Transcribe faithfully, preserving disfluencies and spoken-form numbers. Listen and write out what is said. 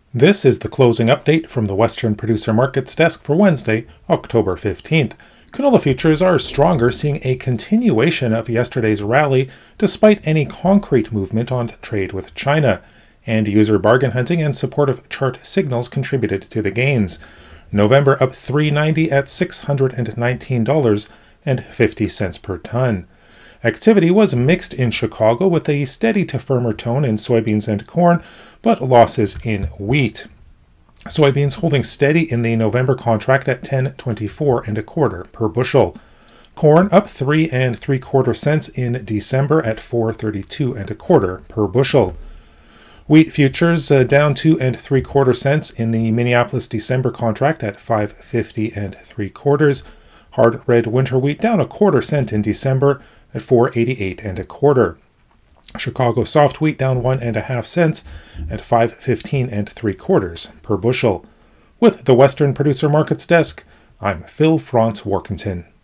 This is the closing update from the Western Producer Markets desk for Wednesday, October fifteenth. Canola futures are stronger, seeing a continuation of yesterday's rally despite any concrete movement on trade with China. And user bargain hunting and supportive chart signals contributed to the gains. November up three ninety at six hundred nineteen dollars and fifty cents per ton. Activity was mixed in Chicago with a steady to firmer tone in soybeans and corn, but losses in wheat. Soybeans holding steady in the November contract at ten twenty-four and a quarter per bushel. Corn up three and three quarter cents in December at four thirty-two and a quarter per bushel. Wheat futures uh, down two and three quarter cents in the Minneapolis December contract at five fifty and three quarters. Hard red winter wheat down a quarter cent in December at four eighty-eight and a quarter. Chicago soft wheat down one and a half cents at five fifteen and three quarters per bushel. With the Western Producer Markets desk, I'm Phil Franz Warkentin.